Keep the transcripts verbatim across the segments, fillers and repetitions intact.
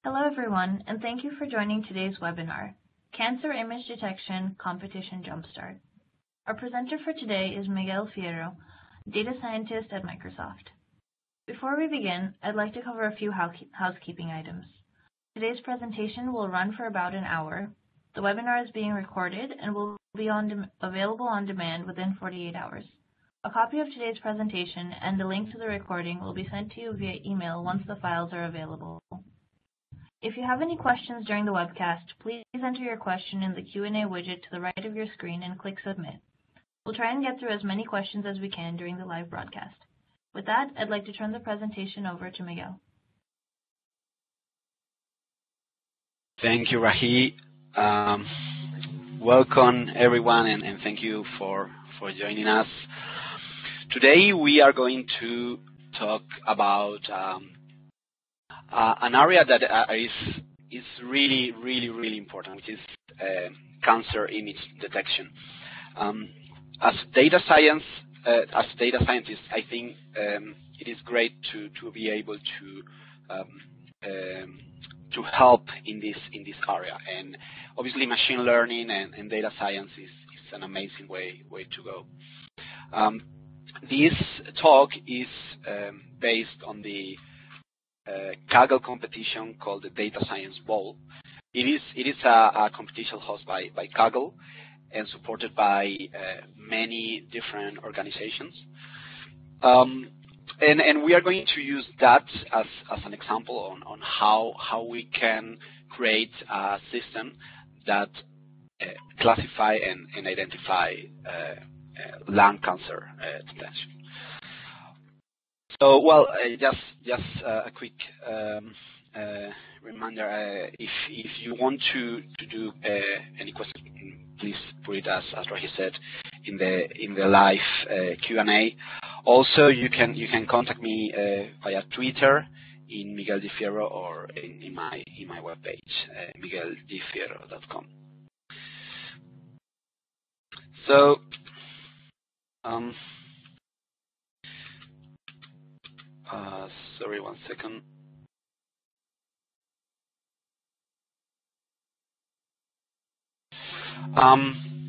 Hello everyone, and thank you for joining today's webinar, Cancer Image Detection Competition Jumpstart. Our presenter for today is Miguel Fierro, data scientist at Microsoft. Before we begin, I'd like to cover a few housekeeping items. Today's presentation will run for about an hour. The webinar is being recorded and will be on available on demand within forty-eight hours. A copy of today's presentation and a link to the recording will be sent to you via email once the files are available. If you have any questions during the webcast, please enter your question in the Q and A widget to the right of your screen and click Submit. We'll try and get through as many questions as we can during the live broadcast. With that, I'd like to turn the presentation over to Miguel. Thank you, Rahi. Um, welcome, everyone, and, and thank you for, for joining us. Today, we are going to talk about um, Uh, an area that uh, is is really, really, really important, which is uh, cancer image detection. Um, as data science, uh, as data scientists, I think um, it is great to to be able to um, um, to help in this in this area. And obviously, machine learning and, and data science is, is an amazing way way to go. Um, this talk is um, based on the Uh, Kaggle competition called the Data Science Bowl. It is it is a, a competition hosted by, by Kaggle and supported by uh, many different organizations. Um, and, and we are going to use that as, as an example on, on how, how we can create a system that uh, classify and, and identify uh, uh, lung cancer uh, detection. So, well, uh, just just uh, a quick um, uh, reminder. Uh, if if you want to to do uh, any questions, please put it as as Rahi said in the in the live uh, Q and A. Also, you can you can contact me uh, via Twitter in Miguel Di Fierro or in, in my in my webpage uh, miguel di fierro dot com. So. Um, Uh, sorry, one second. Um,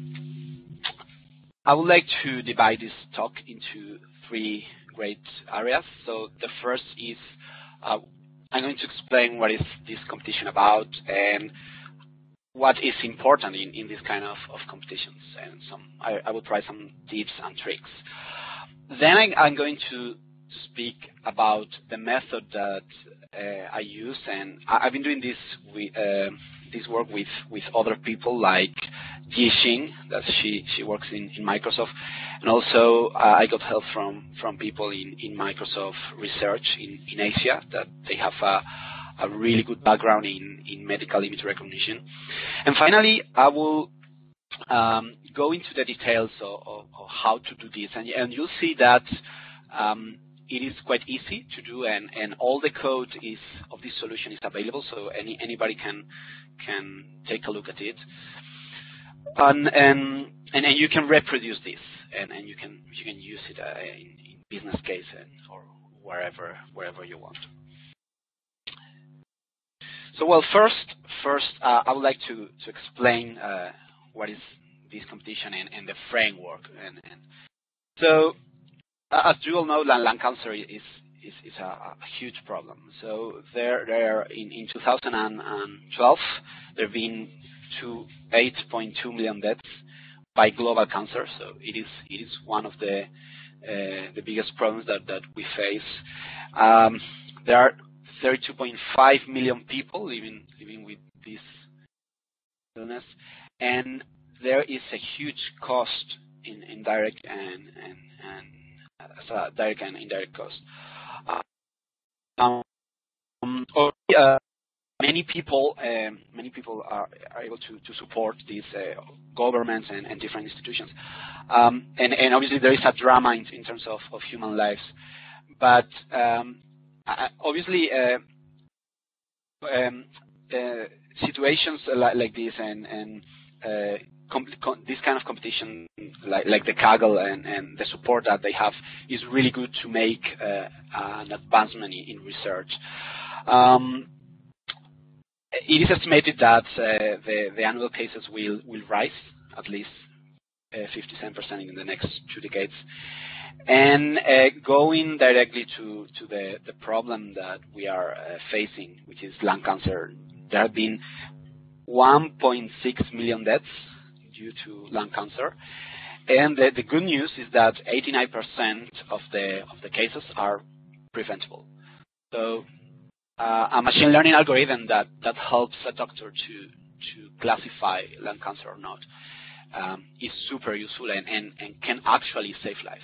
I would like to divide this talk into three great areas. So the first is uh, I'm going to explain what is this competition about and what is important in, in this kind of, of competitions. And some I, I will try some tips and tricks. Then I, I'm going to to speak about the method that uh, I use, and I've been doing this with, uh, this work with with other people like Yixing, that she she works in, in Microsoft, and also uh, I got help from from people in in Microsoft research in in Asia that they have a a really good background in in medical image recognition. And finally, I will um, go into the details of, of, of how to do this, and and you'll see that. Um, It is quite easy to do, and, and all the code is of this solution is available, so any anybody can can take a look at it, and and and, and you can reproduce this, and, and you can you can use it uh, in, in business case and, or wherever wherever you want. So well, first first uh, I would like to to explain uh, what is this competition and, and the framework, and, and so. As you all know, lung cancer is is, is a, a huge problem. So there, there in, in two thousand twelve, there have been eight point two million deaths by global cancer. So it is it is one of the uh, the biggest problems that, that we face. Um, there are thirty-two point five million people living living with this illness, and there is a huge cost in, in direct and and and as a direct and indirect cost. Uh, um, or, uh, many people, um, many people are, are able to, to support these uh, governments and, and different institutions, um, and, and obviously there is a drama in, in terms of, of human lives. But um, obviously, uh, um, uh, situations like, like this and and uh, Com com this kind of competition, like, like the Kaggle and, and the support that they have, is really good to make uh, an advancement in, in research. Um, it is estimated that uh, the, the annual cases will, will rise at least uh, fifty-seven percent in the next two decades. And uh, going directly to, to the, the problem that we are uh, facing, which is lung cancer, there have been one point six million deaths due to lung cancer. And the, the good news is that eighty-nine percent of the, of the cases are preventable. So uh, a machine learning algorithm that, that helps a doctor to, to classify lung cancer or not um, is super useful and, and, and can actually save lives.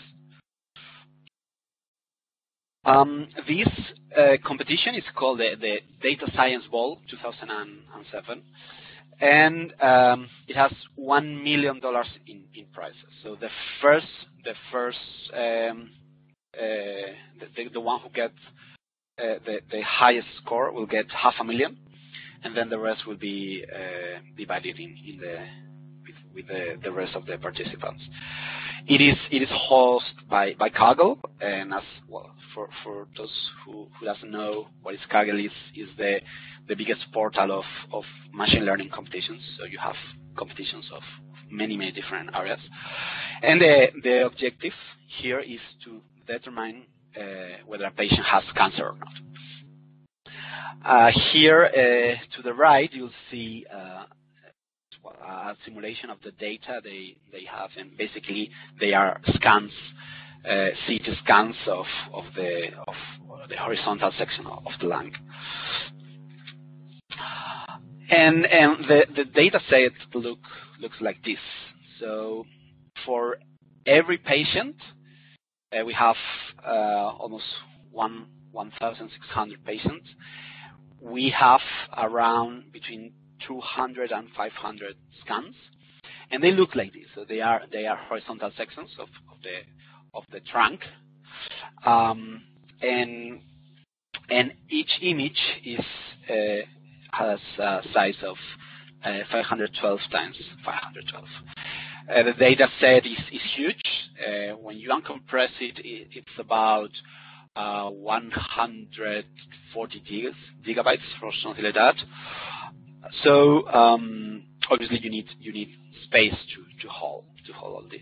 Um, this uh, competition is called the, the Data Science Bowl two thousand seven, and um, it has one million dollars in, in prizes. So the first, the first, um, uh, the, the one who gets uh, the, the highest score will get half a million, and then the rest will be uh, divided in, in the with, with the, the rest of the participants. It is it is hosted by by Kaggle, and as well for for those who, who doesn't know what is Kaggle is is the the biggest portal of of machine learning competitions. So you have competitions of many many different areas, and the the objective here is to determine uh, whether a patient has cancer or not. Uh, here uh, to the right you'll see Uh, a simulation of the data they, they have, and basically they are scans, uh, C T scans of, of, the, of the horizontal section of the lung. And, and the, the data set look, looks like this. So for every patient, uh, we have uh, almost one, one thousand six hundred patients. We have around between two hundred and five hundred scans, and they look like this. So they are they are horizontal sections of, of the of the trunk, um, and and each image is uh, has a size of uh, five hundred twelve times five hundred twelve. Uh, the data set is is huge. Uh, when you uncompress it, it it's about uh, one hundred forty gigas, gigabytes or something like that. So um, obviously you need you need space to to hold to hold all this,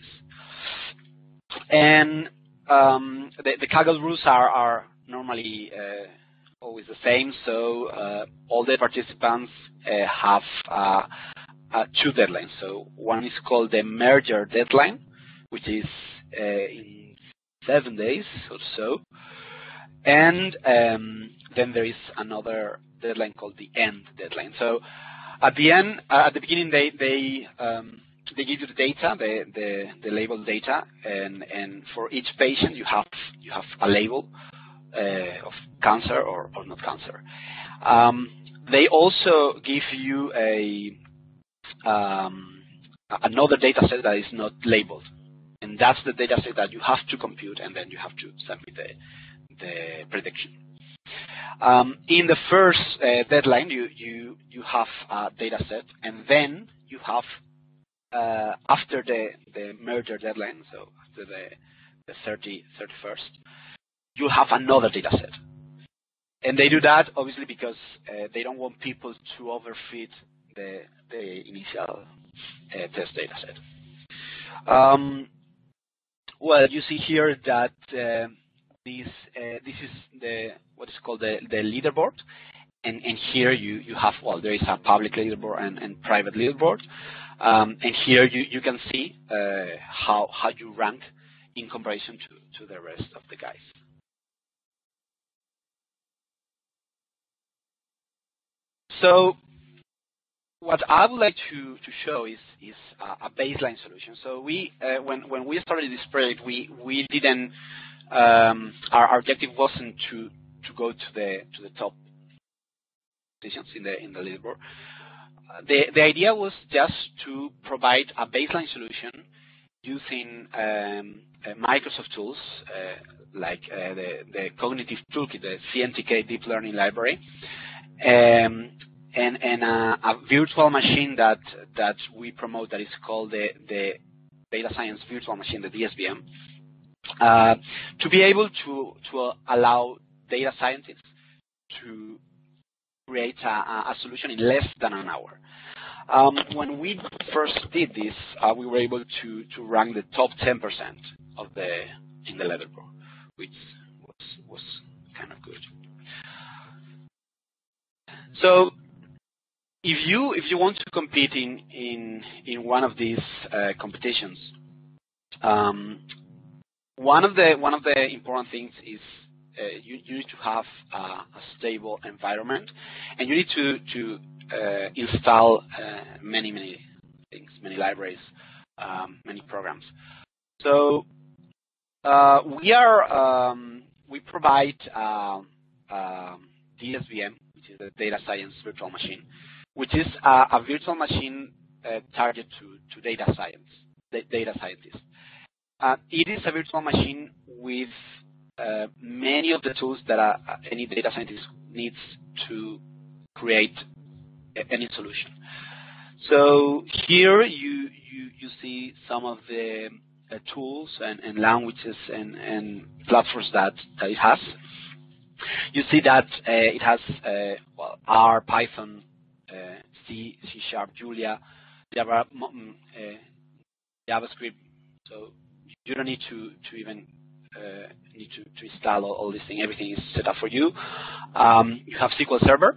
and um, the, the Kaggle rules are are normally uh, always the same. So uh, all the participants uh, have uh, uh, two deadlines. So one is called the merger deadline, which is uh, in seven days or so, and um, then there is another deadline called the end deadline. So at the end, uh, at the beginning, they they um, they give you the data, the the, the labeled data, and and for each patient you have you have a label uh, of cancer or, or not cancer. Um, they also give you a um, another data set that is not labeled, and that's the data set that you have to compute, and then you have to submit the the prediction. Um, in the first uh, deadline, you, you, you have a data set, and then you have, uh, after the, the merger deadline, so after the, the thirty, thirty-first, you have another data set. And they do that, obviously, because uh, they don't want people to overfit the, the initial uh, test data set. Um, well, you see here that uh, This uh, this is the what is called the, the leaderboard, and, and here you, you have, well, there is a public leaderboard and, and private leaderboard, um, and here you, you can see uh, how how you rank in comparison to, to the rest of the guys. So what I would like to, to show is is a, a baseline solution. So we uh, when when we started this project, we we didn't. Um, our, our objective wasn't to, to go to the to the top positions in the in the leaderboard. Uh, the the idea was just to provide a baseline solution using um, uh, Microsoft tools uh, like uh, the the cognitive toolkit, the C N T K deep learning library, um, and and a, a virtual machine that that we promote that is called the the data science virtual machine, the D S V M. Uh, to be able to to allow data scientists to create a, a solution in less than an hour. Um, when we first did this, uh, we were able to, to rank the top ten percent of the in the leaderboard, which was was kind of good. So, if you if you want to compete in in in one of these uh, competitions, um, one of the one of the important things is uh, you, you need to have uh, a stable environment, and you need to to uh, install uh, many many things, many libraries, um, many programs. So uh, we are um, we provide uh, uh, D S V M, which is a data science virtual machine, which is a, a virtual machine uh, targeted to to data science, data scientists. Uh, it is a virtual machine with uh, many of the tools that a, any data scientist needs to create a, any solution. So here you you, you see some of the uh, tools and, and languages and, and platforms that, that it has. You see that uh, it has uh, well, R, Python, uh, C, C Sharp, Julia, Java, uh, JavaScript. So you don't need to, to even uh, need to, to install all, all this thing. Everything is set up for you. Um, you have S Q L Server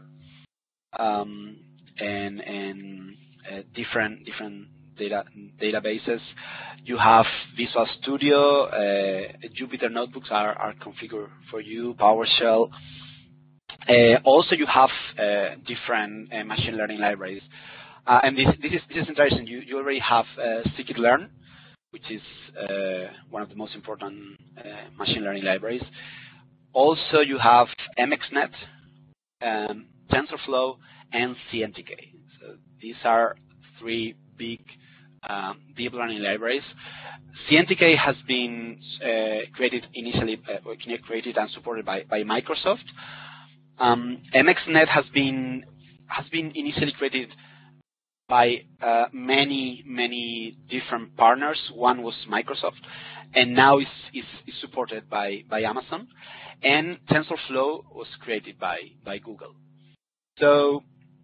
um, and, and uh, different different data databases. You have Visual Studio. Uh, Jupyter Notebooks are, are configured for you. PowerShell. Uh, also, you have uh, different uh, machine learning libraries. Uh, and this, this, is, this is interesting. You, you already have uh, scikit-learn, which is uh, one of the most important uh, machine learning libraries. Also, you have MXNet, um, TensorFlow, and C N T K. So these are three big um, deep learning libraries. C N T K has been uh, created initially, uh, created and supported by, by Microsoft. Um, MXNet has been has been initially created by uh, many, many different partners. One was Microsoft, and now is is, is supported by, by Amazon. And TensorFlow was created by, by Google. So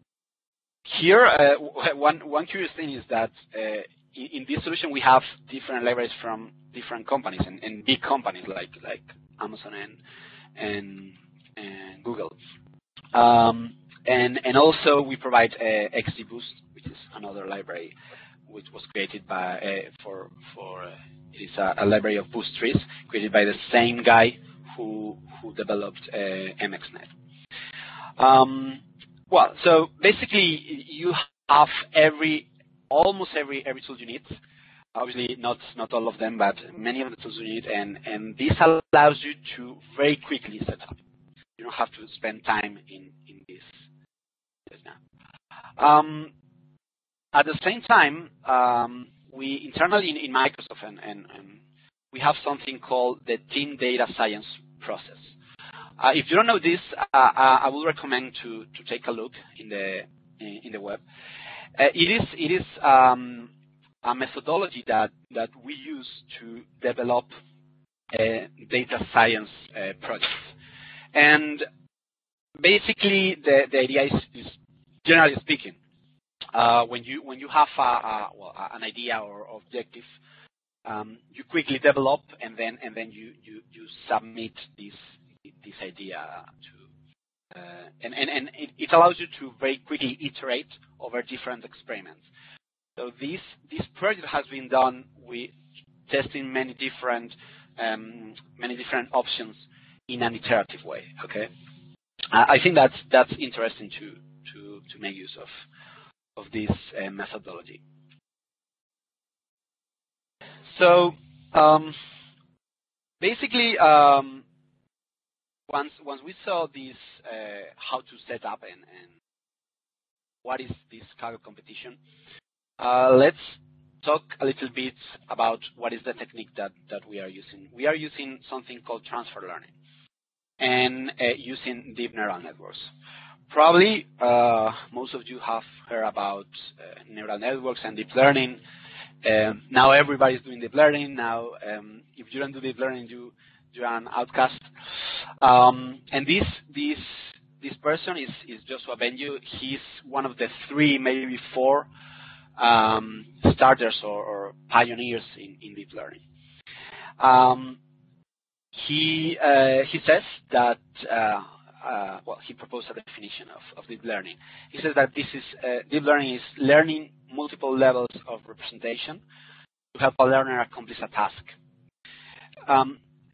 here, uh, one one curious thing is that uh, in, in this solution we have different libraries from different companies and, and big companies like like Amazon and and, and Google. Um, and and also we provide uh, XGBoost, which is another library which was created by uh, for for uh, it is a, a library of boost trees created by the same guy who who developed uh, MXNet. Um, well, so basically you have every almost every every tool you need. Obviously not not all of them, but many of the tools you need, and and this allows you to very quickly set up. You don't have to spend time in in this. Now. Um, at the same time, um, we internally in, in Microsoft and, and, and we have something called the Team Data Science process. Uh, if you don't know this, uh, I will recommend to to take a look in the in, in the web. Uh, it is it is um, a methodology that that we use to develop uh, data science uh, projects. And basically, the, the idea is, is, generally speaking, uh, when you when you have a, a, well, an idea or objective, um, you quickly develop, and then and then you you, you submit this this idea to, uh, and and and it, it allows you to very quickly iterate over different experiments. So this this project has been done with testing many different um, many different options in an iterative way. Okay, uh, I think that's that's interesting to to to make use of of this uh, methodology. So um, basically, um, once once we saw this uh, how to set up and, and what is this Kaggle competition, uh, let's talk a little bit about what is the technique that that we are using. We are using something called transfer learning, and uh, using deep neural networks. Probably uh, most of you have heard about uh, neural networks and deep learning. Um, now everybody's doing deep learning. Now, um, if you don't do deep learning, you you're an outcast. Um, and this this this person is, is Joshua Bengio. He's one of the three, maybe four um, starters or, or pioneers in, in deep learning. Um, he uh, he says that uh, uh, well, he proposed a definition of, of deep learning. He says that this is uh, deep learning is learning multiple levels of representation to help a learner accomplish a task. Um,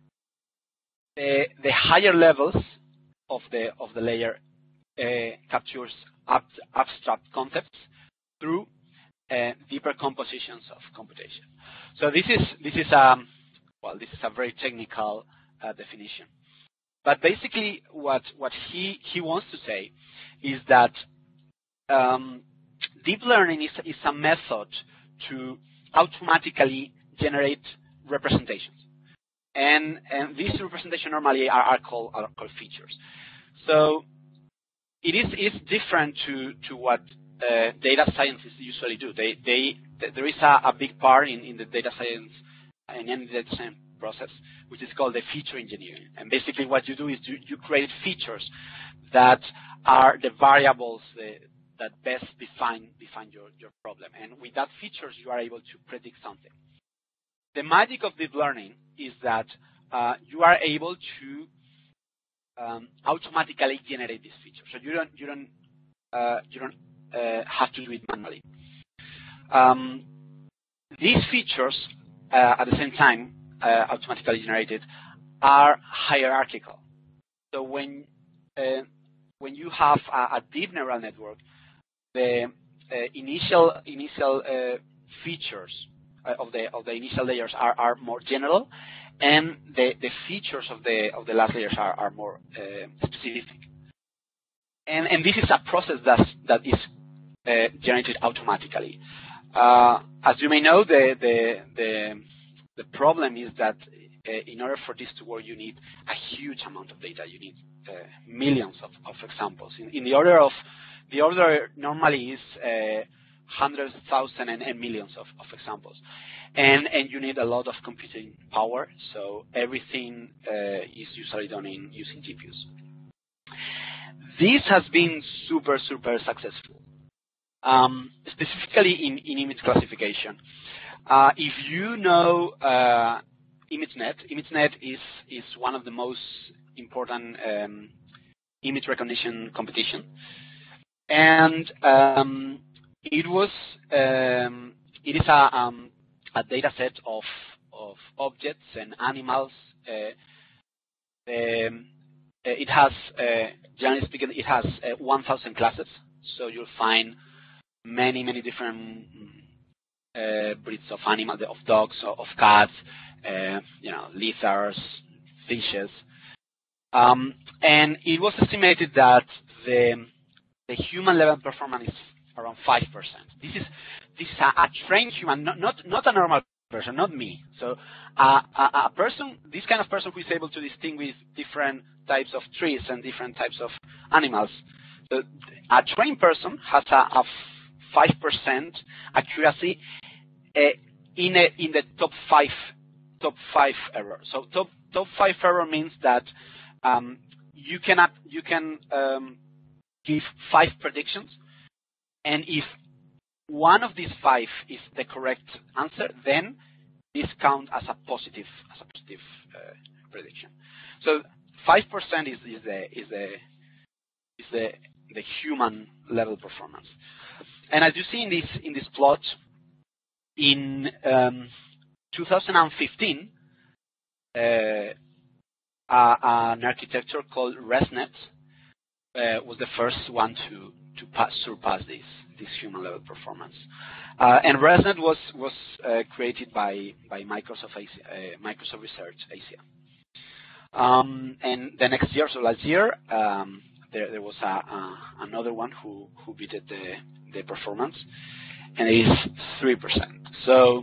the, the higher levels of the of the layer uh, captures ab abstract concepts through uh, deeper compositions of computation. So this is this is um well this is a very technical uh, definition, but basically what what he he wants to say is that um, deep learning is is a method to automatically generate representations. And, and these representations normally are, are, called, are called features. So it is it's different to, to what uh, data scientists usually do. They, they, there is a, a big part in, in the data science in any data science process, which is called the feature engineering. And basically what you do is you, you create features that are the variables uh, that best define, define your, your problem. And with that features, you are able to predict something. The magic of deep learning is that uh, you are able to um, automatically generate these features. So you don't you don't uh, you don't uh, have to do it manually. Um, these features, uh, at the same time, uh, automatically generated, are hierarchical. So when uh, when you have a, a deep neural network, the uh, initial initial uh, features of the of the initial layers are, are more general, and the, the features of the of the last layers are, are more uh, specific. And and this is a process that that is uh, generated automatically. Uh, as you may know, the the the the problem is that uh, in order for this to work, you need a huge amount of data. You need uh, millions of, of examples. In, in the order of the order normally is Uh, hundreds, thousands, and, and millions of, of examples, and and you need a lot of computing power. So everything uh, is usually done in using G P Us. This has been super super successful, um, specifically in, in image classification. Uh, if you know uh, ImageNet, ImageNet is is one of the most important um, image recognition competition, and um, It was. Um, it is a, um, a data set of of objects and animals. Uh, um, it has, uh, generally speaking, it has uh, one thousand classes. So you'll find many, many different uh, breeds of animals, of dogs, of cats, uh, you know, lizards, fishes, um, and it was estimated that the the human level performance is around five percent. This is this is a, a trained human, not, not not a normal person, not me. So uh, a, a person, this kind of person who is able to distinguish different types of trees and different types of animals. So a trained person has a, a five percent accuracy uh, in a, in the top five top five error. So top top five error means that um, you cannot you can um, give five predictions. And if one of these five is the correct answer, then this counts as a positive as a positive uh, prediction. So five percent is, is the is the is the the human level performance. And as you see in this in this plot, in um, two thousand fifteen, uh, uh, an architecture called ResNet uh, was the first one to to pass, surpass this this human level performance. Uh, and ResNet was was uh, created by by Microsoft uh, Microsoft Research Asia. Um, and the next year, so last year, um, there there was a, a, another one who who beat the the performance, and it is three percent. So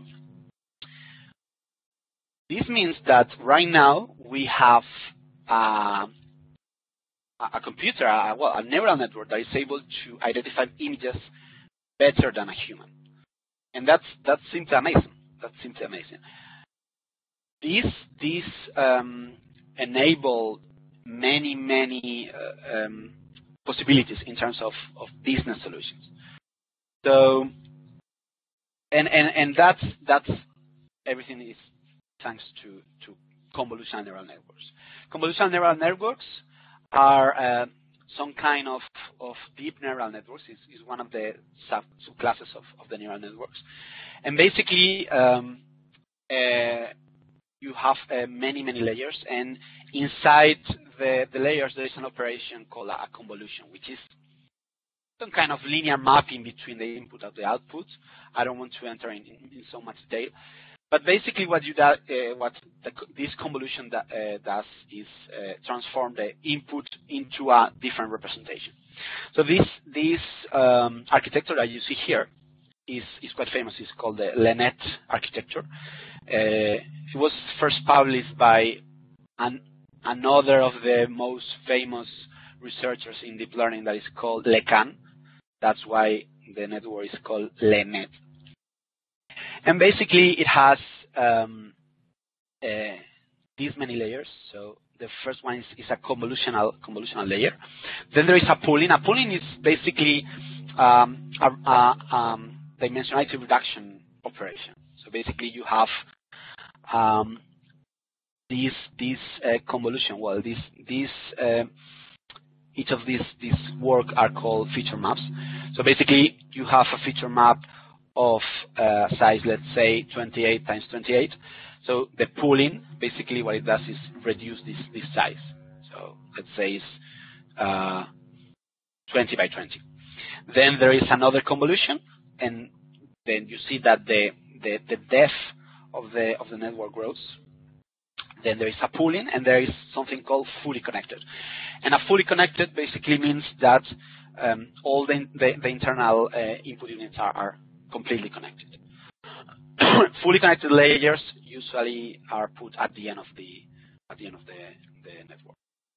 this means that right now we have uh, a computer, a, well, a neural network that is able to identify images better than a human, and that's that's simply amazing. That's simply amazing. This this um, enable many many uh, um, possibilities in terms of, of business solutions. So, and, and, and that's, that's everything is thanks to, to convolutional neural networks. Convolutional neural networks are uh, some kind of, of deep neural networks. Is is one of the sub subclasses of, of the neural networks. And basically, um, uh, you have uh, many, many layers. And inside the, the layers, there is an operation called a, a convolution, which is some kind of linear mapping between the input and the output. I don't want to enter in, in, in so much detail. But basically, what you do, uh, what the, this convolution that, uh, does is uh, transform the input into a different representation. So this this um, architecture that you see here is is quite famous. It's called the LeNet architecture. Uh, it was first published by an, another of the most famous researchers in deep learning that is called LeCan. That's why the network is called LeNet. And basically, it has um, uh, these many layers. So the first one is, is a convolutional convolutional layer. Then there is a pooling. A pooling is basically um, a, a um, dimensionality reduction operation. So basically, you have um, these these uh, convolution. Well, these these uh, each of these these work are called feature maps. So basically, you have a feature map of uh, size, let's say, twenty-eight times twenty-eight. So the pooling, basically what it does is reduce this, this size. So let's say it's uh, twenty by twenty. Then there is another convolution, and then you see that the, the, the depth of the, of the network grows. Then there is a pooling, and there is something called fully connected. And a fully connected basically means that um, all the, the, the internal uh, input units are, are completely connected. Fully connected layers usually are put at the end of the at the end of the, the network.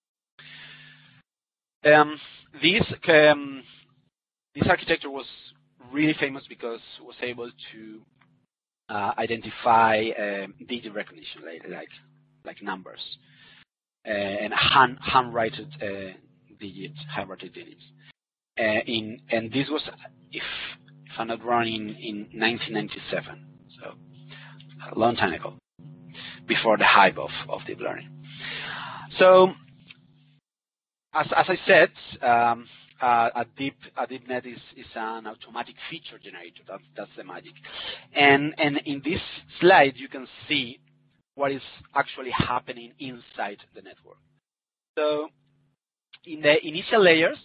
Um, this um, this architecture was really famous because it was able to uh, identify um, digit recognition, like like, like numbers, uh, and hand handwritten uh, digits, handwritten digits. Uh, in and this was if. If I'm not wrong, in, in nineteen ninety-seven, so a long time ago, before the hype of, of deep learning. So, as, as I said, um, uh, a deep a deep net is, is an automatic feature generator. That's that's the magic. And and in this slide, you can see what is actually happening inside the network. So, in the initial layers,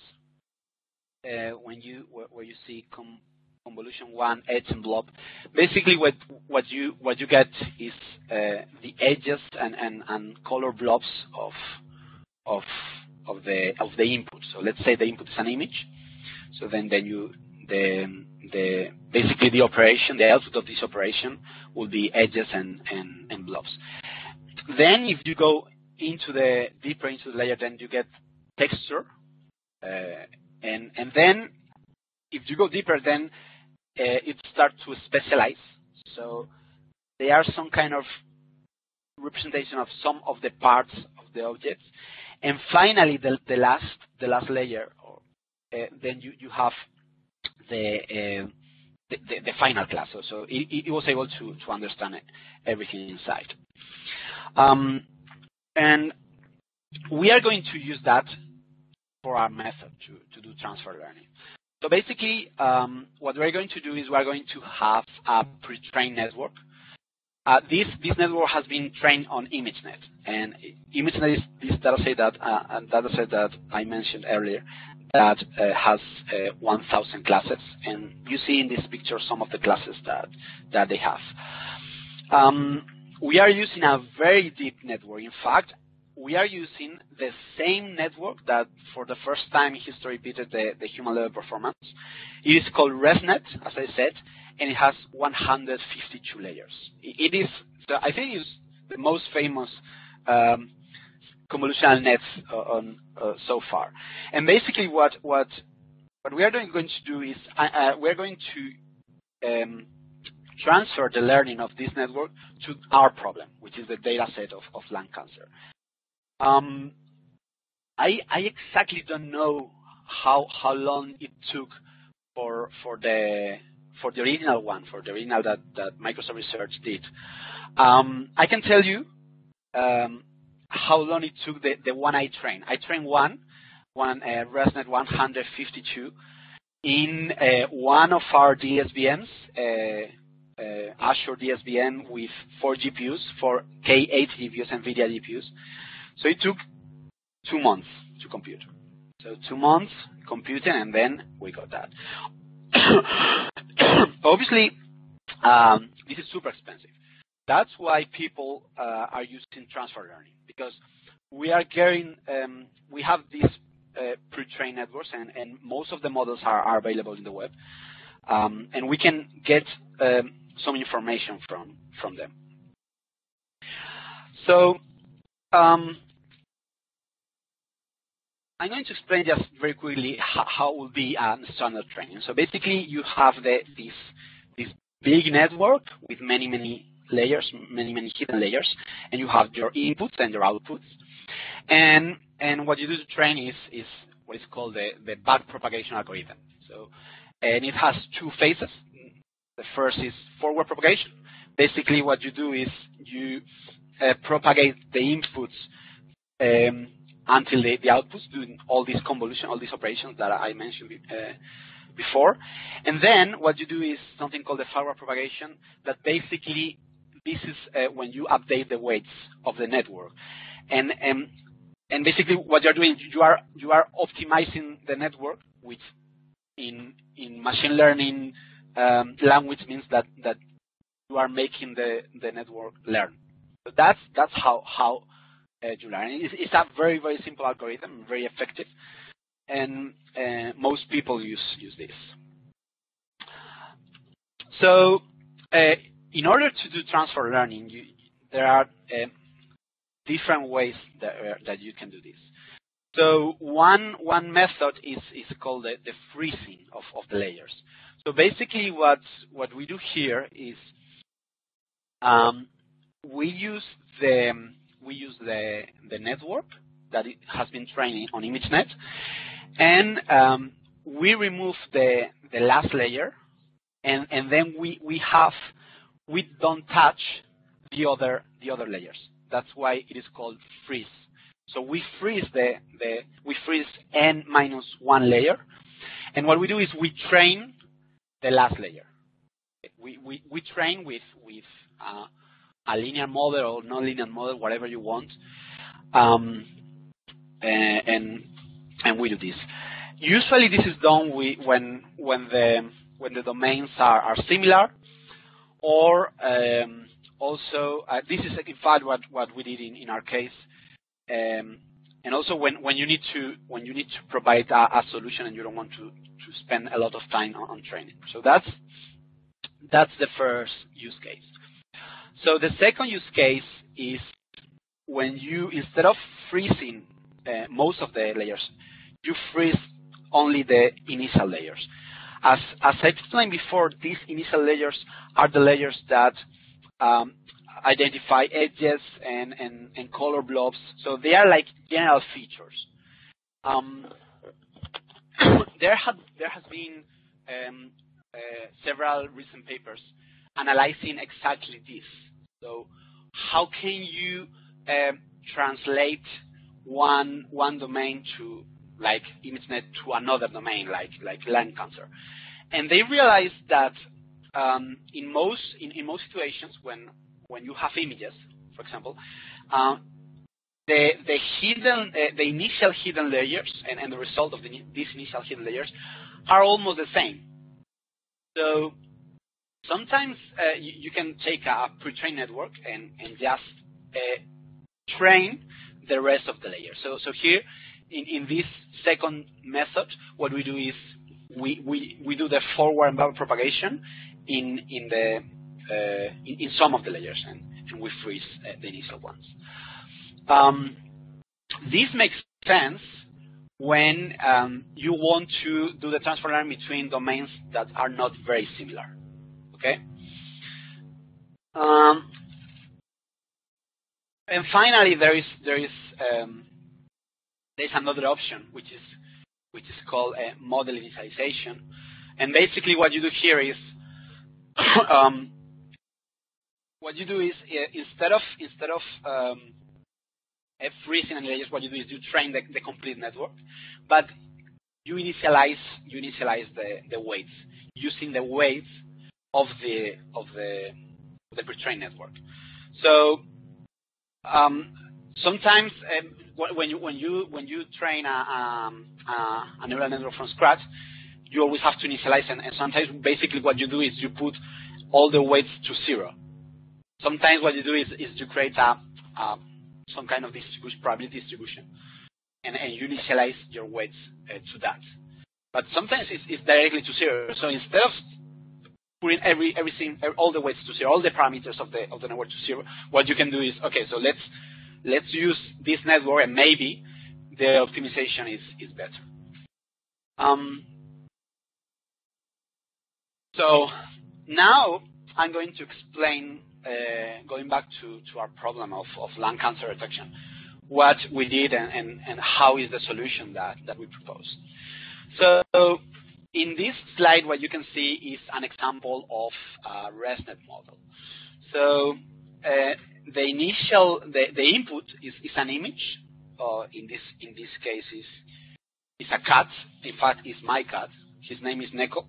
uh, when you where, where you see com convolution one, edge, and blob. Basically, what what you what you get is uh, the edges and, and, and color blobs of of of the of the input. So let's say the input is an image. So then then you the the basically the operation, the output of this operation will be edges and and, and blobs. Then if you go into the deeper into the layer, then you get texture, uh, and and then if you go deeper, then Uh, it starts to specialize. So they are some kind of representation of some of the parts of the objects. And finally, the, the last the last layer, or, uh, then you, you have the, uh, the, the the final class. So, so it, it was able to to understand it, everything inside. Um, and we are going to use that for our method to to do transfer learning. So basically, um, what we're going to do is we're going to have a pre-trained network. Uh, this this network has been trained on ImageNet, and ImageNet is this dataset that uh, a dataset that I mentioned earlier that uh, has uh, one thousand classes, and you see in this picture some of the classes that that they have. Um, we are using a very deep network. In fact, we are using the same network that for the first time in history beat the, the human level performance. It is called ResNet, as I said, and it has one hundred fifty-two layers. It is, I think it's the most famous um, convolutional nets uh, on, uh, so far. And basically what, what, what we are doing, going to do is uh, uh, we're going to um, transfer the learning of this network to our problem, which is the data set of, of lung cancer. Um, I, I exactly don't know how how long it took for for the for the original one, for the original that, that Microsoft Research did. Um, I can tell you um, how long it took the, the one I trained. I trained one, one uh, ResNet one fifty-two in uh, one of our D S V Ms, uh, uh, Azure D S V M with four G P Us, four K eight G P Us, NVIDIA G P Us. So it took two months to compute. So two months computing, and then we got that. Obviously, um, this is super expensive. That's why people uh, are using transfer learning, because we are getting, um, we have these uh, pre-trained networks, and, and most of the models are, are available in the web, um, and we can get um, some information from from them. So um, I'm going to explain just very quickly how, how will be a standard training. So basically, you have the, this this big network with many many layers, many many hidden layers, and you have your inputs and your outputs. And and what you do to train is is what is called the the backpropagation algorithm. So and it has two phases. The first is forward propagation. Basically, what you do is you uh, propagate the inputs um, until the, the outputs, doing all these convolution, all these operations that I mentioned uh, before. And then what you do is something called the forward propagation, that basically this is uh, when you update the weights of the network. And, and, and basically what you're doing, you are, you are optimizing the network, which in, in machine learning um, language means that, that you are making the, the network learn. So that's, that's how, how Uh, you learn. It's, it's a very, very simple algorithm, very effective, and uh, most people use use this. So, uh, in order to do transfer learning, you, there are uh, different ways that uh, that you can do this. So, one one method is is called the, the freezing of, of the layers. So, basically, what what we do here is um, we use the we use the, the network that it has been trained on ImageNet, and um, we remove the, the last layer, and, and then we, we have, we don't touch the other, the other layers. That's why it is called freeze. So we freeze the, the we freeze n minus one layer, and what we do is we train the last layer. We, we, we train with, with uh, a linear model or non-linear model, whatever you want, um, and, and and we do this. Usually, this is done we, when when the when the domains are, are similar, or um, also uh, this is in fact what, what we did in, in our case, um, and also when, when you need to when you need to provide a, a solution and you don't want to, to spend a lot of time on, on training. So that's that's the first use case. So the second use case is when you, instead of freezing uh, most of the layers, you freeze only the initial layers. As, as I explained before, these initial layers are the layers that um, identify edges and, and, and color blobs. So they are like general features. Um, there, had, there has been um, uh, several recent papers analyzing exactly this. So how can you uh, translate one one domain to, like ImageNet, to another domain, like like lung cancer? And they realized that um, in most in, in most situations, when when you have images, for example, uh, the the hidden uh, the initial hidden layers and, and the result of the, these initial hidden layers are almost the same. So sometimes uh, you, you can take a pre-trained network and, and just uh, train the rest of the layers. So, so here, in, in this second method, what we do is we, we, we do the forward and back propagation in, in, the, uh, in, in some of the layers, and, and we freeze uh, the initial ones. Um, this makes sense when um, you want to do the transfer learning between domains that are not very similar. Okay. Um, and finally, there is there is um, there is another option, which is which is called a model initialization. And basically what you do here is, um, what you do is uh, instead of instead of um, freezing any layers, what you do is you train the, the complete network, but you initialize you initialize the, the weights using the weights of the of the of the pre-trained network. So um, sometimes um, when you when you when you train a, um, a, a neural network from scratch, you always have to initialize, and, and sometimes basically what you do is you put all the weights to zero. Sometimes what you do is, is you create a, a some kind of distribution, probability distribution, and, and you initialize your weights uh, to that. But sometimes it's, it's directly to zero. So instead of putting every everything, all the weights to zero, all the parameters of the of the network to zero, what you can do is, okay, so let's let's use this network, and maybe the optimization is is better. Um, so now I'm going to explain, uh, going back to, to our problem of, of lung cancer detection, what we did and, and, and how is the solution that, that we proposed. So in this slide, what you can see is an example of a ResNet model. So uh, the initial, the, the input is, is an image. Uh, in this in this case is is a cat. In fact, it's my cat. His name is Neko.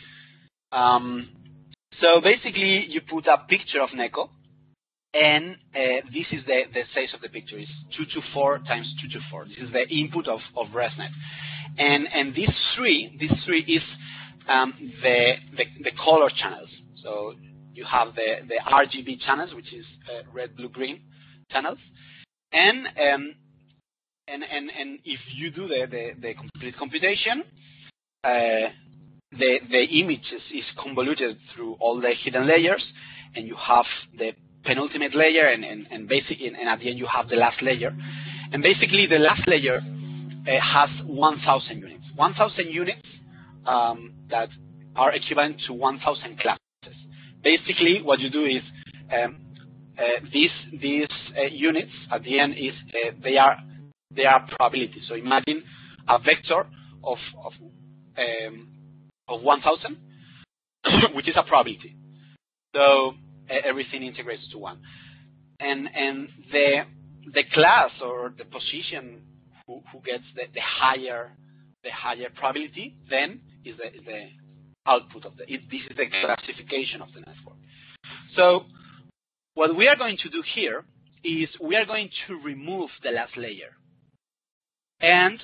Um, so basically, you put a picture of Neko, and uh, this is the, the size of the picture. It's two two four times two two four. This is the input of, of ResNet. And and these three, these three is um, the, the the color channels. So you have the, the R G B channels, which is uh, red, blue, green channels. And um, and, and, and if you do the, the, the complete computation, uh, The, the image is, is convoluted through all the hidden layers, and you have the penultimate layer, and, and, and, basic, and at the end you have the last layer. And basically the last layer uh, has one thousand units. one thousand units um, that are equivalent to one thousand classes. Basically what you do is um, uh, these, these uh, units at the end is uh, they are they are probability. So imagine a vector of, of um, of one thousand, which is a probability. So uh, everything integrates to one. And and the the class or the position who, who gets the, the higher the higher probability then is the, is the output of the it, this is the classification of the network. So what we are going to do here is we are going to remove the last layer, and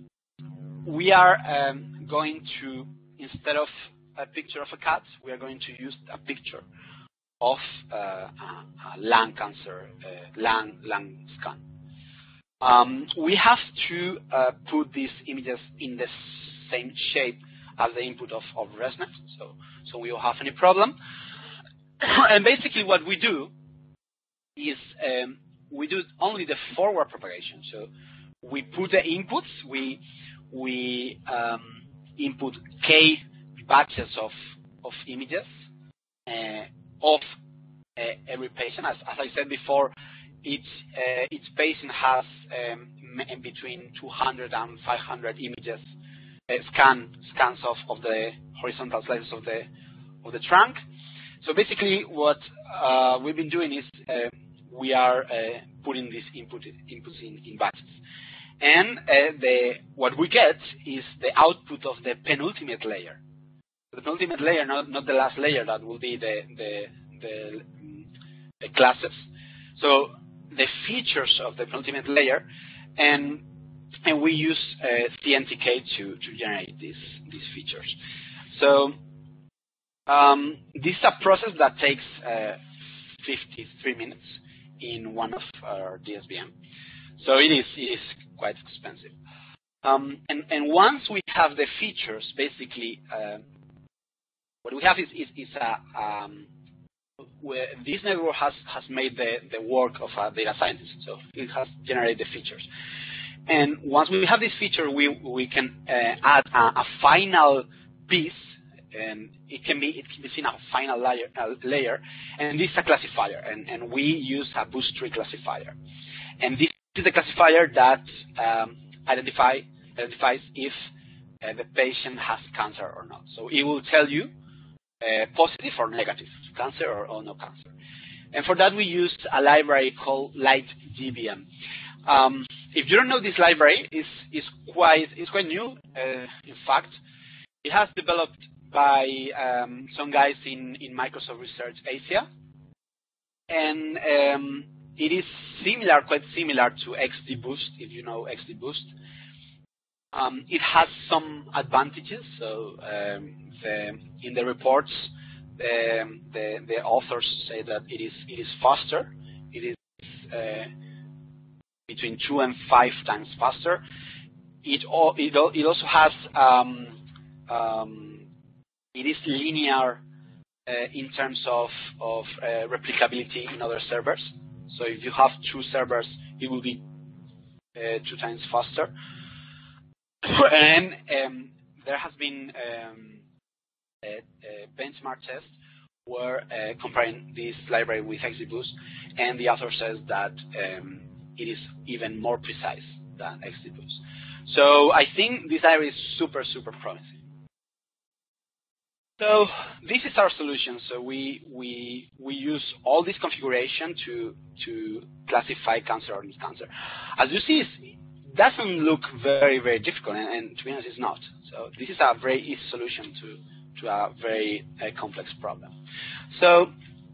we are um, going to, instead of a picture of a cat, we are going to use a picture of uh, a, a lung cancer, uh, lung, lung scan. Um, we have to uh, put these images in the same shape as the input of, of ResNet, so, so we don't have any problem. And basically what we do is um, we do only the forward propagation. So we put the inputs, we, we um, input k batches of, of images uh, of uh, every patient. As, as I said before, each, uh, each patient has um, between two hundred and five hundred images, uh, scan, scans of, of the horizontal slices of the, of the trunk. So basically what uh, we've been doing is uh, we are uh, putting these input, inputs in, in batches. And uh, the, what we get is the output of the penultimate layer. The penultimate layer, not, not the last layer, that will be the, the, the, the classes. So the features of the penultimate layer, and, and we use uh, C N T K to, to generate these, these features. So um, this is a process that takes uh, fifty-three minutes in one of our D S B M. So it is, it is quite expensive. Um, and, and once we have the features, basically, uh, what we have is, is, is a, um, where this network has, has made the, the work of a data scientist. So it has generated the features. And once we have this feature, we, we can uh, add a, a final piece, and it can be, it can be seen as a final layer, uh, layer, and this is a classifier, and, and we use a boost tree classifier. And this is the classifier that um, identify, identifies if uh, the patient has cancer or not. So it will tell you uh, positive or negative, cancer or, or no cancer. And for that, we used a library called LightGBM. Um, if you don't know this library, it's, it's, quite, it's quite new. Uh, in fact, it has developed by um, some guys in, in Microsoft Research Asia. And um, it is similar, quite similar to XGBoost, if you know XGBoost. Um, it has some advantages. So um, the, in the reports, the, the, the authors say that it is, it is faster. It is uh, between two and five times faster. It, it, it also has, um, um, it is linear uh, in terms of, of uh, replicability in other servers. So if you have two servers, it will be uh, two times faster. And um, there has been um, a, a benchmark test where uh, comparing this library with XGBoost, and the author says that um, it is even more precise than XGBoost. So I think this library is super, super promising. So this is our solution. So we we we use all this configuration to to classify cancer or miscancer. As you see, it doesn't look very very difficult, and, and to be honest, it's not. So this is a very easy solution to to a very uh, complex problem. So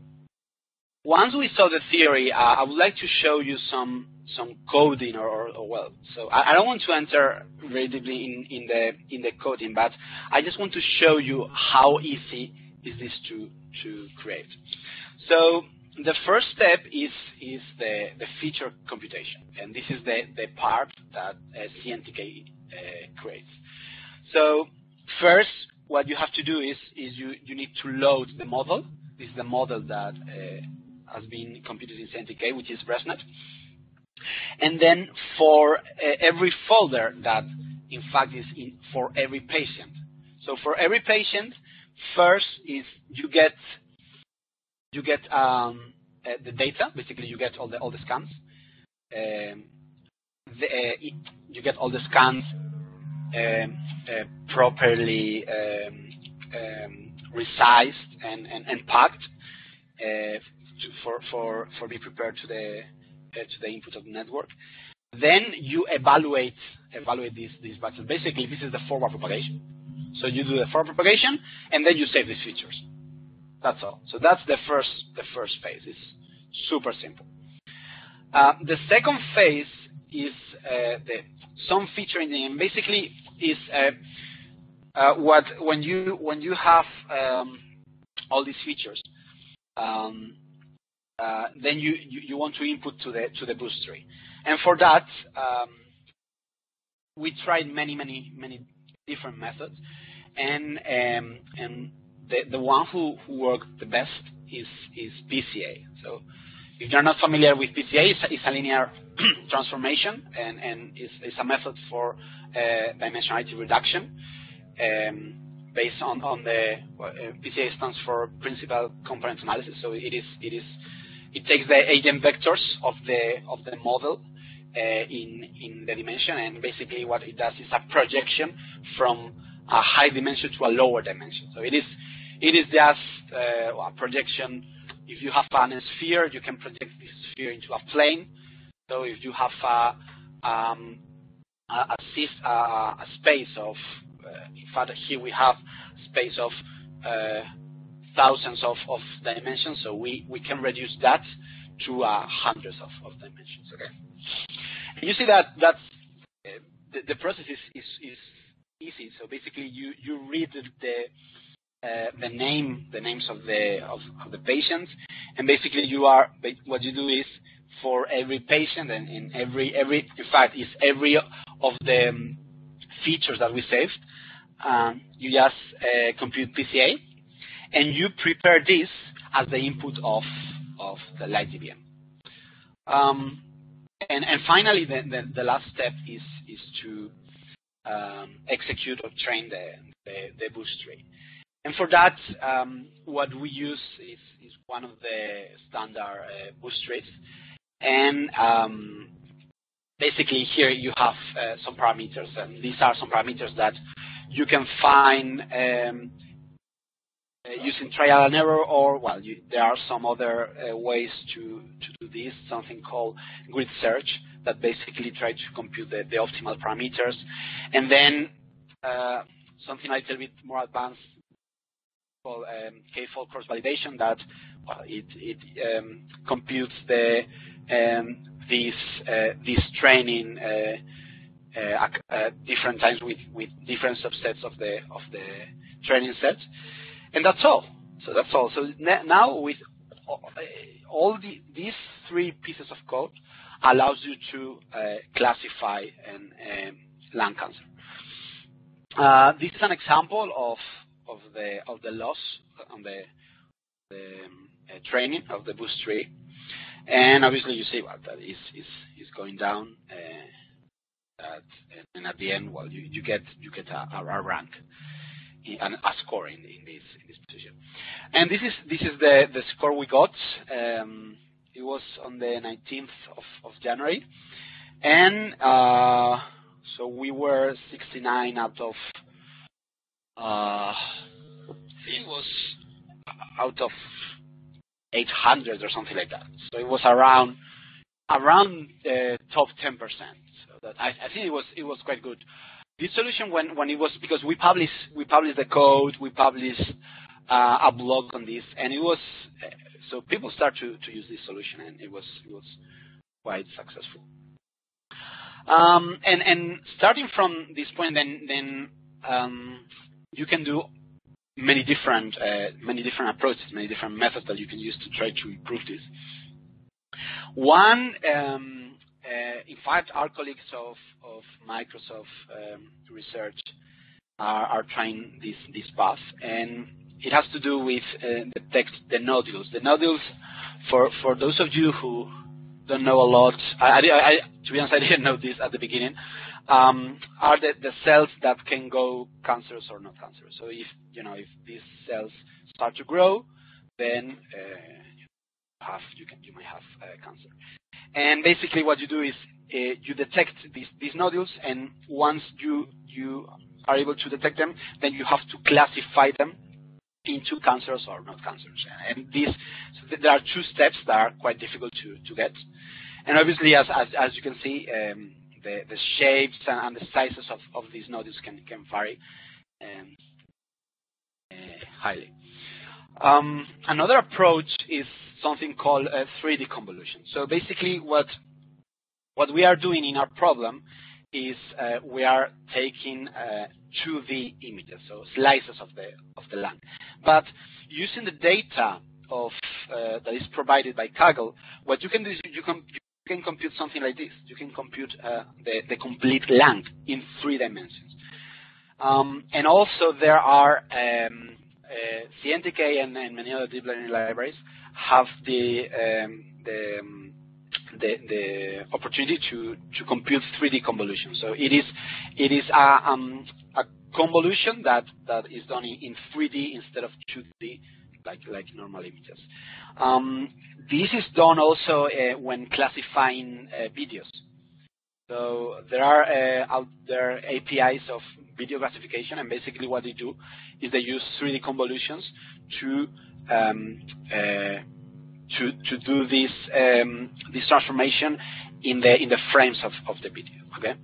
once we saw the theory, uh, I would like to show you some some coding, or, or, or well, so I, I don't want to enter very deeply in, in the in the coding, but I just want to show you how easy is this to to create. So the first step is is the the feature computation, and this is the the part that uh, C N T K uh, creates. So first, what you have to do is is you you need to load the model. This is the model that uh, has been computed in C N T K, which is ResNet. And then for uh, every folder that, in fact, is in, for every patient. So for every patient, first is you get you get um, uh, the data. Basically, you get all the all the scans. Um, the, uh, it, you get all the scans um, uh, properly um, um, resized and, and, and packed uh, to, for for for be prepared to the Uh, to the input of the network. Then you evaluate evaluate these these batches. Basically, this is the forward propagation. So you do the forward propagation, and then you save these features. That's all. So that's the first the first phase. It's super simple. Uh, the second phase is uh, the some feature engineering. Basically, is uh, uh, what when you when you have um, all these features. Um, Uh, then you, you, you want to input to the to the boost tree, and for that um, we tried many many many different methods, and um, and the the one who, who worked the best is is P C A. So if you're not familiar with P C A, it's a, it's a linear transformation, and and it's, it's a method for uh, dimensionality reduction. Um, based on on the uh, P C A stands for principal component analysis. So it is it is It takes the agent vectors of the of the model uh, in in the dimension, and basically what it does is a projection from a high dimension to a lower dimension. So it is it is just uh, a projection. If you have a sphere, you can project this sphere into a plane. So if you have a um, a, a, a space of, uh, in fact, here we have space of uh, thousands of, of dimensions, so we, we can reduce that to uh, hundreds of, of dimensions. Okay, and you see that that's uh, the, the process is, is, is easy. So basically, you, you read the uh, the name the names of the of, of the patients, and basically you are what you do is for every patient and in every every in fact is every of the um, features that we saved. Um, you just uh, compute P C A. And you prepare this as the input of, of the LightGBM. Um, and, and finally, the, the, the last step is, is to um, execute or train the, the, the boost tree. And for that, um, what we use is, is one of the standard uh, boost trees. And um, basically here you have uh, some parameters, and these are some parameters that you can find um, uh, using trial and error, or well, you, there are some other uh, ways to to do this. Something called grid search that basically try to compute the, the optimal parameters, and then uh, something a little bit more advanced called um, K-fold cross validation that well, it it um, computes the um, these uh, this training uh, uh, uh, different times with with different subsets of the of the training set, and that's all. So that's all. So now with all the these three pieces of code allows you to uh, classify an um, lung cancer. Uh, this is an example of of the of the loss on the, the um, uh, training of the boost tree, and obviously you see well, that is is is going down, uh, at, and at the end, well, you, you get you get a, a rank, and a score in, in this in this position, and this is this is the the score we got. Um, it was on the nineteenth of, of January, and uh, so we were sixty-nine out of. Uh, it was out of eight hundred or something like that. So it was around around uh, top ten percent. So that I, I think it was it was quite good. This solution when when it was because we published we published the code, we published uh, a blog on this, and it was uh, so people start to to use this solution, and it was it was quite successful. Um, and and starting from this point, then then. Um, you can do many different uh, many different approaches, many different methods that you can use to try to improve this. One, um, uh, in fact, our colleagues of, of Microsoft um, Research are, are trying this this path, and it has to do with uh, the text, the nodules. The nodules, for for those of you who don't know a lot, I, I, I to be honest, I didn't know this at the beginning. Um, are the, the cells that can go cancerous or not cancerous. So if you know if these cells start to grow, then uh, you have you can you might have uh, cancer. And basically, what you do is uh, you detect these these nodules, and once you you are able to detect them, then you have to classify them into cancerous or not cancerous. And these so there are two steps that are quite difficult to to get. And obviously, as as, as you can see. Um, The, the shapes and, and the sizes of, of these nodules can, can vary um, uh, highly. Um, another approach is something called uh, three D convolution. So basically what, what we are doing in our problem is uh, we are taking uh, two D images, so slices of the, of the lung. But using the data of, uh, that is provided by Kaggle, what you can do is you can You can compute something like this. You can compute uh, the, the complete lung in three dimensions. Um, and also there are um, uh, C N T K and, and many other deep learning libraries have the um, the, um, the the opportunity to to compute three D convolution. So it is it is a, um, a convolution that that is done in three D instead of two D. Like, like normal images. Um, this is done also uh, when classifying uh, videos. So there are uh, out there A P Is of video classification, and basically what they do is they use three D convolutions to um, uh, to to do this um, this transformation in the in the frames of, of the video. Okay.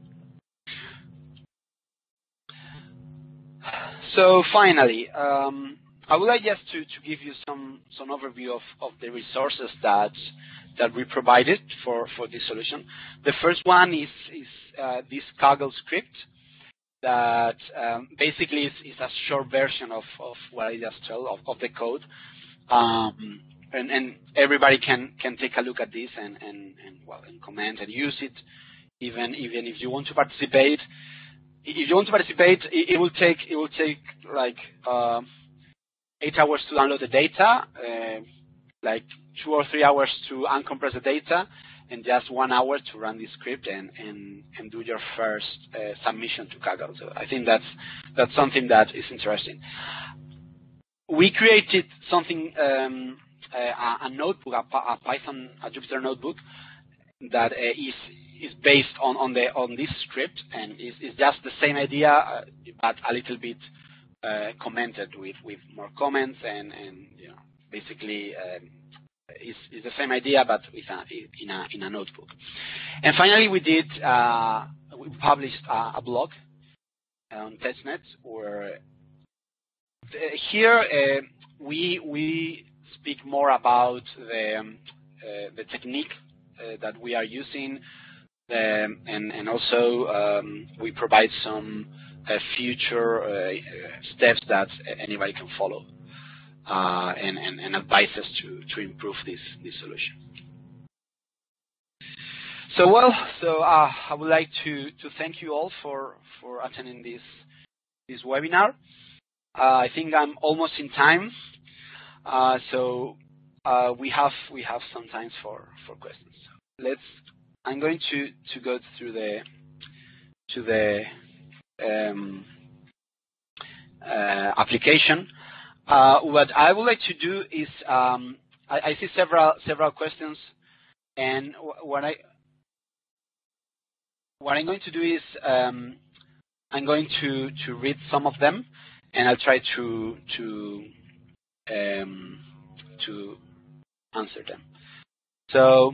So finally. Um, I would like just to, to give you some, some overview of, of the resources that that we provided for, for this solution. The first one is, is uh, this Kaggle script that um, basically is, is a short version of, of what I just told, of, of the code. Um, and, and everybody can, can take a look at this and, and, and, well, and comment and use it, even, even if you want to participate. If you want to participate, it, it will take, it will take like, uh, eight hours to download the data, uh, like two or three hours to uncompress the data, and just one hour to run the script and, and, and do your first uh, submission to Kaggle. So I think that's, that's something that is interesting. We created something, um, a, a notebook, a, a Python, a Jupyter notebook, that uh, is is based on on the on this script, and is is just the same idea, uh, but a little bit uh, commented with with more comments, and and you know basically um, is is the same idea, but with a, in a in a notebook. And finally, we did uh, we published a, a blog on testnet, where uh, here uh, we we speak more about the um, uh, the technique uh, that we are using, um, and and also um, we provide some uh, future uh, steps that anybody can follow, uh, and, and and advices to to improve this this solution. So well, so uh, I would like to to thank you all for for attending this this webinar. Uh, I think I'm almost in time, uh, so uh, we have we have some time for for questions. Let's. I'm going to to go through the to the um, uh, application. Uh, what I would like to do is um, I, I see several several questions, and what I what I'm going to do is um, I'm going to to read some of them, and I'll try to to um, to answer them. So.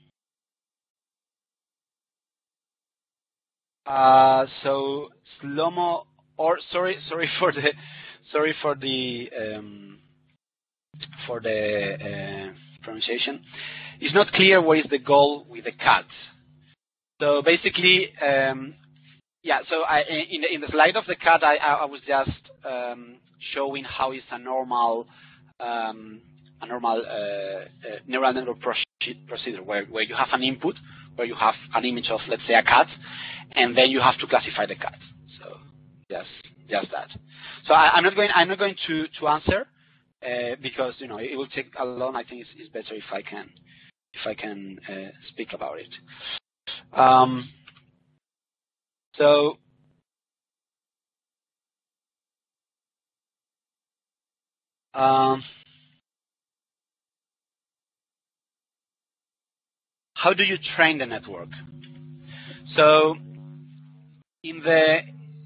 Uh, so Slomo, or sorry, sorry for the, sorry for the um, for the uh, pronunciation. It's not clear what is the goal with the cat. So basically, um, yeah. So I, in the in the slide of the cat, I I was just um, showing how is a normal um, a normal uh, uh, neural network procedure where where you have an input, where you have an image of, let's say, a cat, and then you have to classify the cat. So just just that. So I, I'm not going I'm not going to to answer uh, because you know it will take a long. I think it's, it's better if I can if I can uh, speak about it. Um, so. Um, how do you train the network? So in the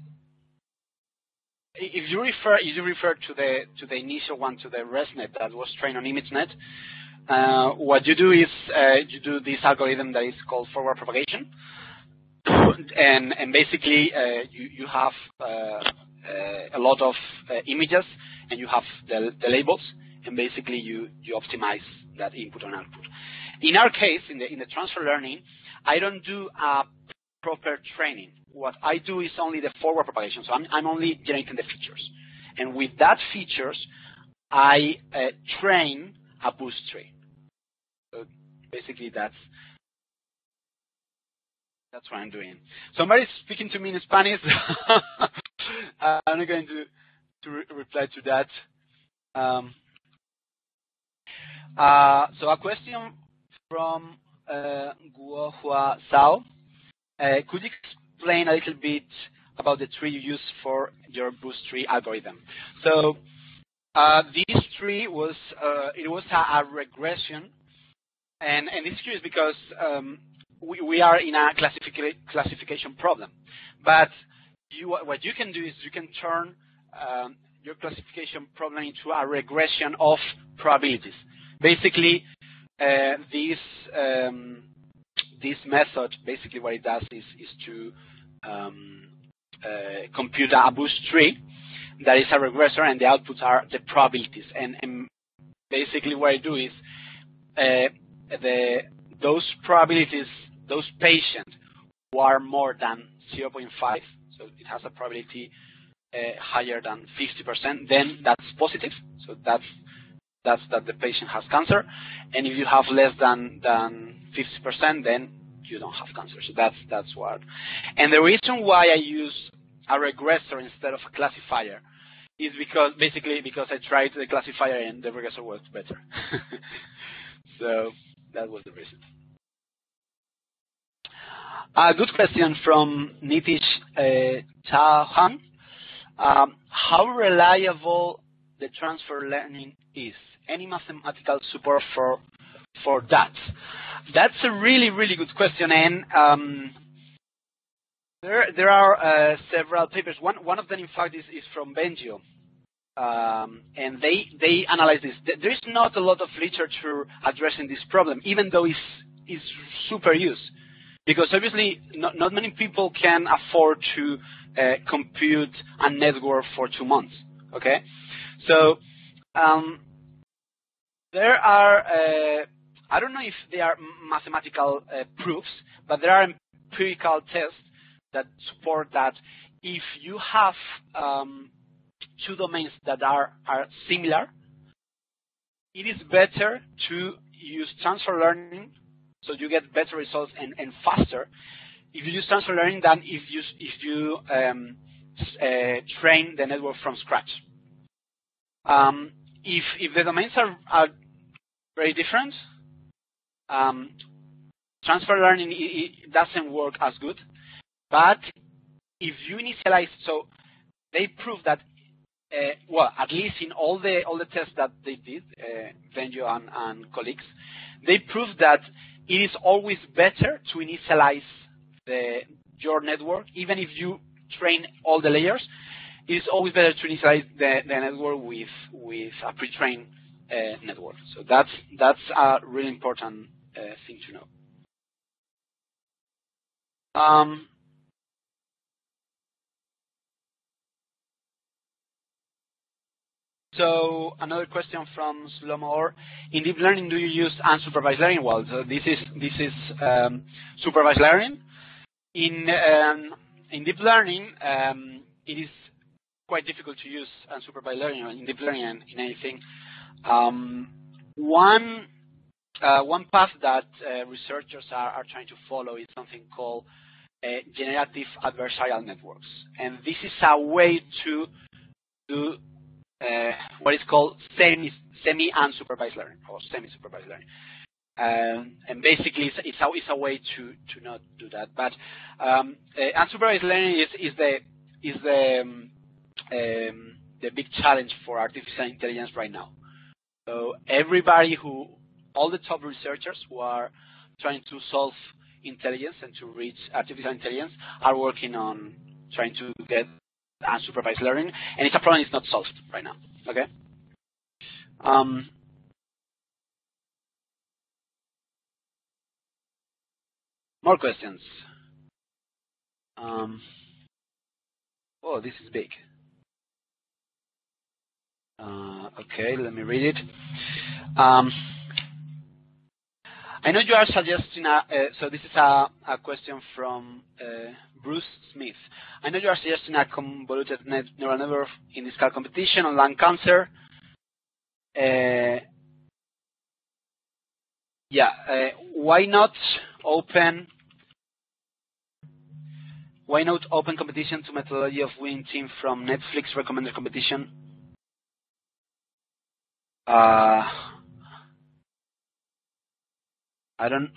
if you refer if you refer to the to the initial one, to the ResNet that was trained on ImageNet, uh, what you do is uh, you do this algorithm that is called forward propagation, and and basically uh, you you have uh, uh, a lot of uh, images, and you have the, the labels, and basically you you optimize that input and output. In our case, in the in the transfer learning, I don't do a proper training. What I do is only the forward propagation. So I'm, I'm only generating the features. And with that features, I uh, train a boost tree. So basically that's that's what I'm doing. Somebody's speaking to me in Spanish. I'm not going to, to re reply to that. Um, uh, so a question from uh, Guohua Sao. Uh, could you explain a little bit about the tree you use for your boost tree algorithm? So uh, this tree was uh, it was a, a regression, and and it's curious because um, we we are in a classific classification problem. But you what you can do is you can turn um, your classification problem into a regression of probabilities. Basically, uh, this um, this method, basically what it does is, is to um, uh, compute a boost tree that is a regressor, and the outputs are the probabilities. And, and basically what I do is uh, the those probabilities, those patients who are more than zero point five, so it has a probability uh, higher than fifty percent, then that's positive. So that's that's that the patient has cancer. And if you have less than than fifty percent, then you don't have cancer. So that's that's what. And the reason why I use a regressor instead of a classifier is because basically because I tried the classifier and the regressor works better. So that was the reason. A good question from Nitish uh, Chauhan. Um, how reliable the transfer learning is? Any mathematical support for for that? That's a really, really good question, and um, there there are uh, several papers. One one of them, in fact, is, is from Bengio, um, and they they analyze this. There is not a lot of literature addressing this problem, even though it's it's super used, because obviously not, not many people can afford to uh, compute a network for two months. Okay, so um, there are. Uh, I don't know if they are mathematical uh, proofs, but there are empirical tests that support that if you have um, two domains that are, are similar, it is better to use transfer learning, so you get better results and, and faster if you use transfer learning than if you, if you um, uh, train the network from scratch. Um, if, if the domains are, are very different, Um, transfer learning it, it doesn't work as good, but if you initialize, so they prove that, uh, well, at least in all the all the tests that they did, uh, Bengio and, and colleagues, they proved that it is always better to initialize the your network, even if you train all the layers. It is always better to initialize the, the network with with a pre-trained uh, network. So that's that's a really important Uh, thing to know. Um, so another question from Slomo. In deep learning, do you use unsupervised learning? Well, so this is this is um, supervised learning. In um, in deep learning, um, it is quite difficult to use unsupervised learning in deep learning and in anything. Um, one Uh, one path that uh, researchers are, are trying to follow is something called uh, generative adversarial networks. And this is a way to do uh, what is called semi, semi-unsupervised learning or semi-supervised learning. Um, and basically, it's, it's, a, it's a way to, to not do that. But um, uh, unsupervised learning is, is the is the um, um, the big challenge for artificial intelligence right now. So everybody who all the top researchers who are trying to solve intelligence and to reach artificial intelligence are working on trying to get unsupervised learning, and it's a problem that's not solved right now. Okay. Um, more questions. Um, oh, this is big. Uh, okay, let me read it. Um, I know you are suggesting, a, uh, so this is a, a question from uh, Bruce Smith. I know you are suggesting a convoluted net neural network in this competition on lung cancer. Uh, yeah, uh, why not open, why not open competition to methodology of winning team from Netflix recommended competition? Uh, I don't,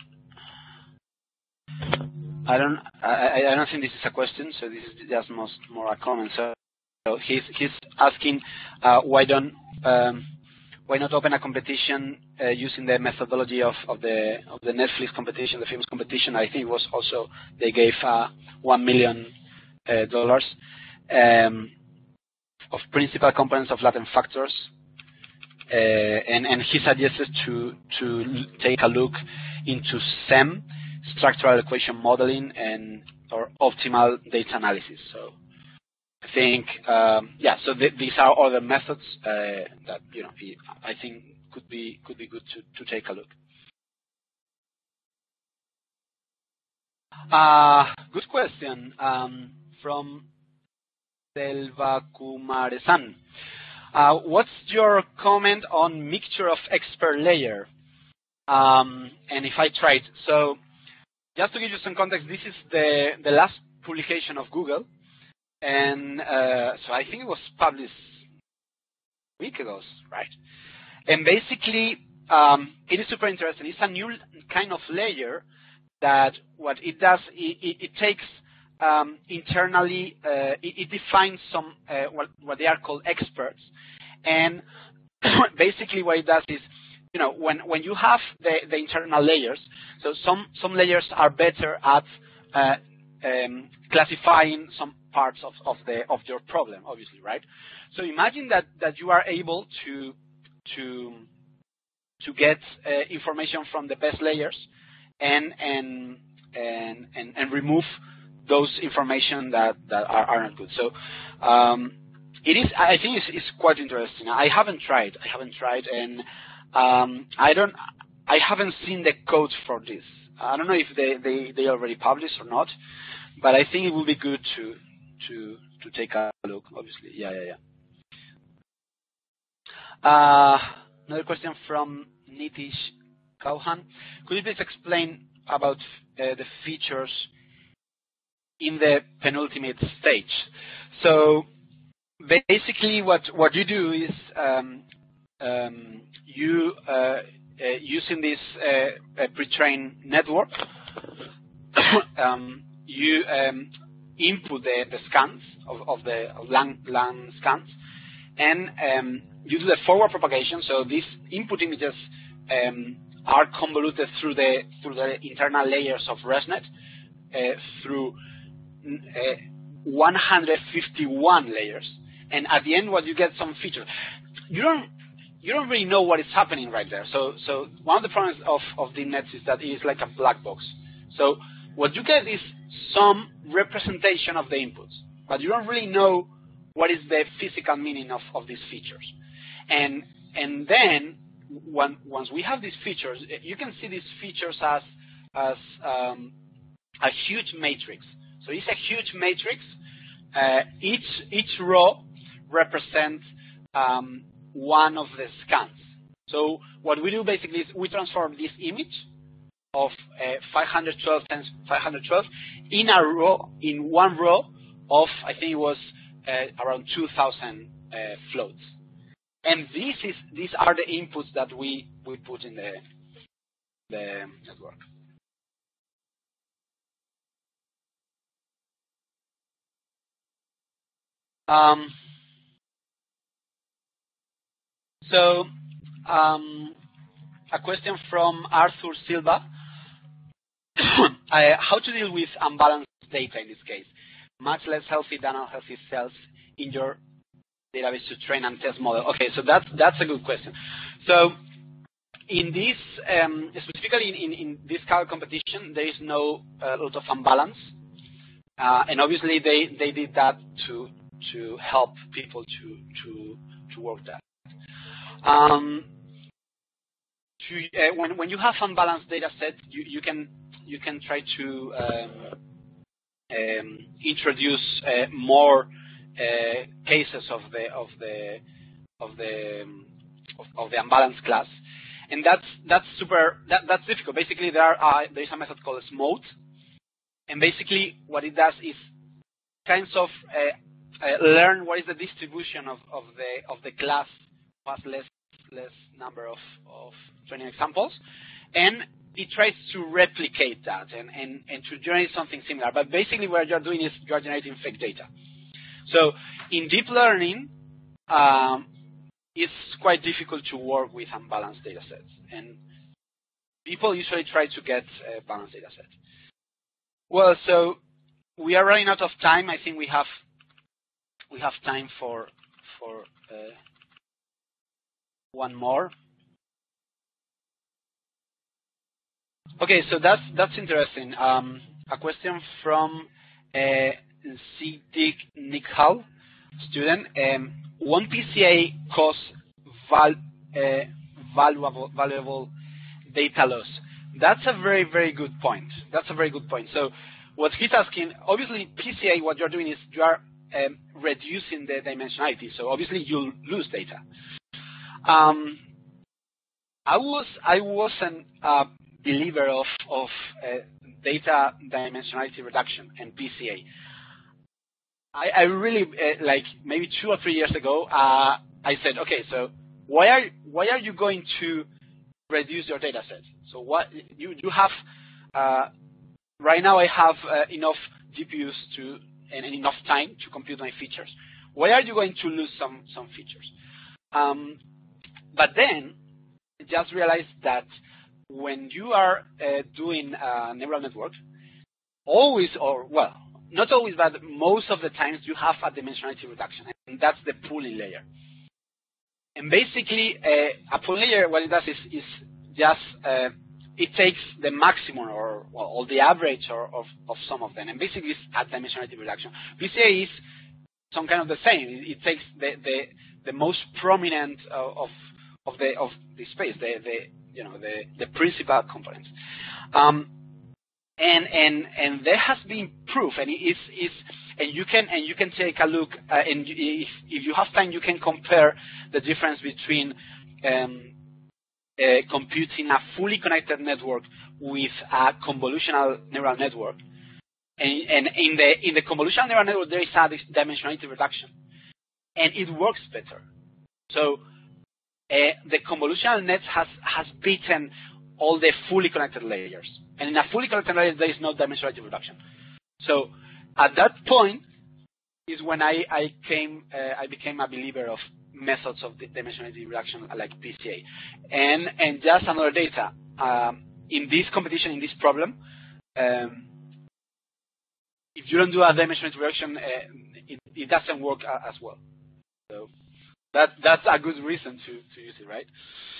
I don't, I, I don't think this is a question. So this is just most more a comment. So, so he's he's asking uh, why don't um, why not open a competition uh, using the methodology of, of the of the Netflix competition, the famous competition. I think it was also they gave uh, one million uh, dollars um, of principal components of latent factors. Uh, and, and he suggested to to take a look into S E M, structural equation modeling, and or optimal data analysis. So I think um, yeah. So th these are other methods uh, that you know I think could be could be good to to take a look. Uh, good question um, from Selva Kumaresan. Uh, what's your comment on mixture of expert layer? Um, and if I tried, so just to give you some context, this is the the last publication of Google, and uh, so I think it was published a week ago, right? And basically, um, it is super interesting. It's a new kind of layer that what it does, it, it, it takes um, internally, uh, it, it defines some uh, what what they are called experts. And basically what it does is you know, when when you have the, the internal layers, so some some layers are better at uh, um, classifying some parts of, of the of your problem, obviously, right? So imagine that that you are able to to to get uh, information from the best layers and and and and, and remove those information that that are, are not good. So um, it is. I think it's, it's quite interesting. I haven't tried. I haven't tried, and um, I don't. I haven't seen the code for this. I don't know if they, they, they already published or not, but I think it would be good to to to take a look. Obviously, yeah, yeah, yeah. Uh, another question from Nitish Kauhan. Could you please explain about uh, the features in the penultimate stage? So basically, what what you do is um, um, you uh, uh, using this uh, uh, pre-trained network, um, you um, input the, the scans of, of the LAN, LAN scans, and um, you do the forward propagation. So these input images um, are convoluted through the through the internal layers of ResNet uh, through uh, one hundred fifty-one layers, and at the end, what you get some features. You don't you don't really know what is happening right there. So so one of the problems of of the nets is that it is like a black box. So what you get is some representation of the inputs, but you don't really know what is the physical meaning of, of these features. And and then when, once we have these features, you can see these features as as um, a huge matrix. So it's a huge matrix. Uh, each each row represents um, one of the scans. So what we do basically is we transform this image of uh, five hundred twelve times five hundred twelve in a row, in one row of, I think it was uh, around two thousand uh, floats. And this is these are the inputs that we we put in the the network. Um, so um, a question from Arthur Silva. uh, how to deal with unbalanced data in this case? Much less healthy than unhealthy cells in your database to train and test model. Okay, so that's that's a good question. So in this, um, specifically in, in, in this Kaggle competition, there is no uh, lot of unbalance, uh, and obviously they, they did that to to help people to to to work that. Um, to, uh, when when you have unbalanced data set, you you can you can try to um, um, introduce uh, more uh, cases of the of the of the um, of, of the unbalanced class, and that's that's super that, that's difficult. Basically, there are uh, there is a method called SMOTE, and basically what it does is kinds of uh, uh, learn what is the distribution of, of the of the class plus less less number of, of training examples, and it tries to replicate that and, and, and to generate something similar. But basically what you're doing is you're generating fake data. So in deep learning, um, it's quite difficult to work with unbalanced data sets. And people usually try to get a balanced data set. Well, so we are running out of time. I think we have we have time for for uh, one more. Okay, so that's that's interesting. Um, a question from uh, Siddiq Nikhal, student. Um, one P C A cause val, uh, valuable valuable data loss. That's a very very good point. That's a very good point. So what he's asking, obviously P C A, what you're doing is you are um, reducing the dimensionality. So obviously you'll lose data. Um, I was I wasn't a believer of of uh, data dimensionality reduction and P C A. I, I really uh, like maybe two or three years ago. Uh, I said, okay, so why are why are you going to reduce your data set? So what you you have uh, right now? I have uh, enough G P Us to and enough time to compute my features. Why are you going to lose some some features? Um, But then, just realize that when you are uh, doing a neural network, always, or well, not always, but most of the times you have a dimensionality reduction, and that's the pooling layer. And basically, uh, a pooling layer, what it does is, is just, uh, it takes the maximum or, well, or the average or, of, of some of them, and basically it's a dimensionality reduction. P C A is some kind of the same. It, it takes the, the, the most prominent uh, of, of the, of the space, the, the, you know, the, the principal components. Um, and, and, and there has been proof, and it is, is and you can, and you can take a look, uh, and if, if you have time, you can compare the difference between um, uh, computing a fully connected network with a convolutional neural network. And, and in the in the convolutional neural network, there is a dimensionality reduction, and it works better. So uh, the convolutional net has has beaten all the fully connected layers, and in a fully connected layer, there is no dimensionality reduction. So at that point is when I I came uh, I became a believer of methods of the dimensionality reduction like P C A, and and just another data um, in this competition in this problem. Um, If you don't do a dimensionality reduction, uh, it, it doesn't work uh, as well. So that that's a good reason to, to use it, right?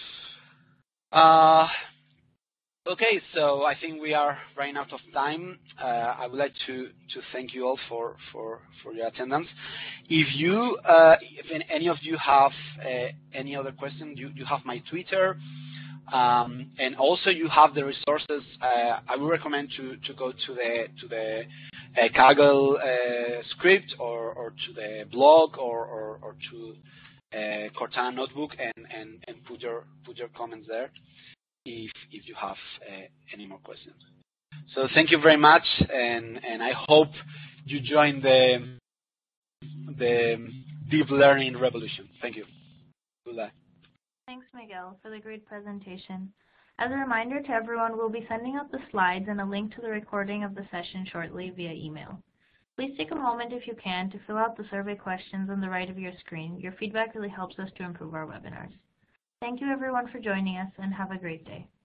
Uh, okay, so I think we are running out of time. Uh, I would like to to thank you all for for for your attendance. If you, uh, if any of you have uh, any other questions, you you have my Twitter. Um, and also, you have the resources. Uh, I would recommend to, to go to the to the uh, Kaggle uh, script or, or to the blog or, or, or to uh, Cortana notebook and, and, and put your put your comments there if if you have uh, any more questions. So thank you very much, and and I hope you join the the deep learning revolution. Thank you. Good luck. Thanks, Miguel, for the great presentation. As a reminder to everyone, we'll be sending out the slides and a link to the recording of the session shortly via email. Please take a moment, if you can, to fill out the survey questions on the right of your screen. Your feedback really helps us to improve our webinars. Thank you, everyone, for joining us, and have a great day.